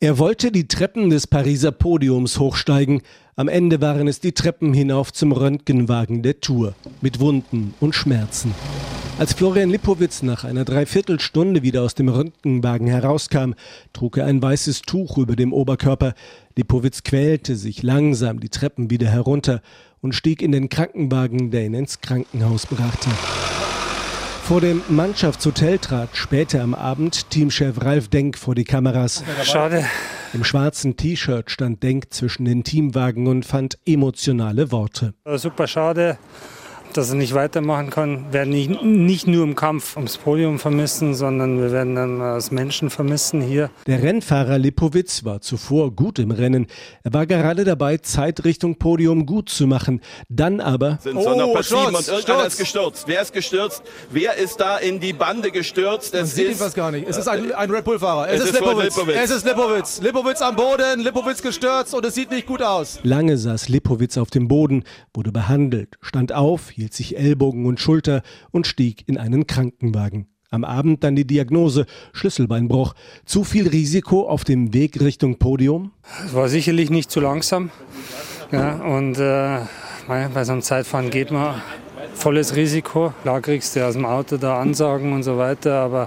Er wollte die Treppen des Pariser Podiums hochsteigen. Am Ende waren es die Treppen hinauf zum Röntgenwagen der Tour. Mit Wunden und Schmerzen. Als Florian Lipowitz nach einer Dreiviertelstunde wieder aus dem Röntgenwagen herauskam, trug er ein weißes Tuch über dem Oberkörper. Lipowitz quälte sich langsam die Treppen wieder herunter und stieg in den Krankenwagen, der ihn ins Krankenhaus brachte. Vor dem Mannschaftshotel trat später am Abend Teamchef Ralf Denk vor die Kameras. Schade. Im schwarzen T-Shirt stand Denk zwischen den Teamwagen und fand emotionale Worte. Super schade, dass er nicht weitermachen kann. Wir werden nicht nur im Kampf ums Podium vermissen, sondern wir werden dann als Menschen vermissen hier. Der Rennfahrer Lipowitz war zuvor gut im Rennen. Er war gerade dabei, Zeit Richtung Podium gut zu machen. Dann aber... Und irgendeiner ist gestürzt. Wer ist gestürzt? Wer ist da in die Bande gestürzt? Man sieht ihn fast gar nicht. Es ist ein Red Bull-Fahrer. Es ist Lipowitz. Es ist Lipowitz. Lipowitz am Boden, Lipowitz gestürzt und es sieht nicht gut aus. Lange saß Lipowitz auf dem Boden, wurde behandelt, stand auf, hielt sich Ellbogen und Schulter und stieg in einen Krankenwagen. Am Abend dann die Diagnose, Schlüsselbeinbruch. Zu viel Risiko auf dem Weg Richtung Podium? Es war sicherlich nicht zu langsam. Ja, und bei so einem Zeitfahren geht man volles Risiko. Klar kriegst du aus dem Auto da Ansagen und so weiter, aber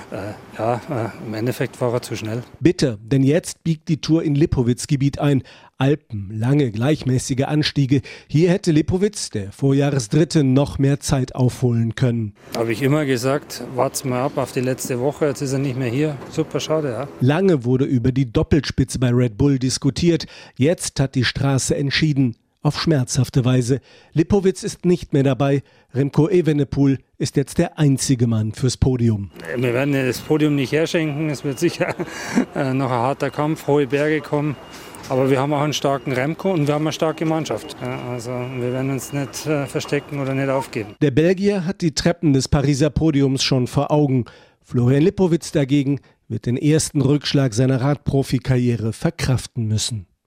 im Endeffekt war er zu schnell. Bitter, denn jetzt biegt die Tour in Lipowitz-Gebiet ein. Alpen, lange, gleichmäßige Anstiege. Hier hätte Lipowitz, der Vorjahresdritte, noch mehr Zeit aufholen können. Habe ich immer gesagt, wart's mal ab auf die letzte Woche, jetzt ist er nicht mehr hier. Super schade, ja. Lange wurde über die Doppelspitze bei Red Bull diskutiert. Jetzt hat die Straße entschieden. Auf schmerzhafte Weise. Lipowitz ist nicht mehr dabei. Remco Evenepoel ist jetzt der einzige Mann fürs Podium. Wir werden das Podium nicht herschenken. Es wird sicher noch ein harter Kampf, hohe Berge kommen. Aber wir haben auch einen starken Remco und wir haben eine starke Mannschaft. Ja, also wir werden uns nicht verstecken oder nicht aufgeben. Der Belgier hat die Treppen des Pariser Podiums schon vor Augen. Florian Lipowitz dagegen wird den ersten Rückschlag seiner Radprofikarriere verkraften müssen.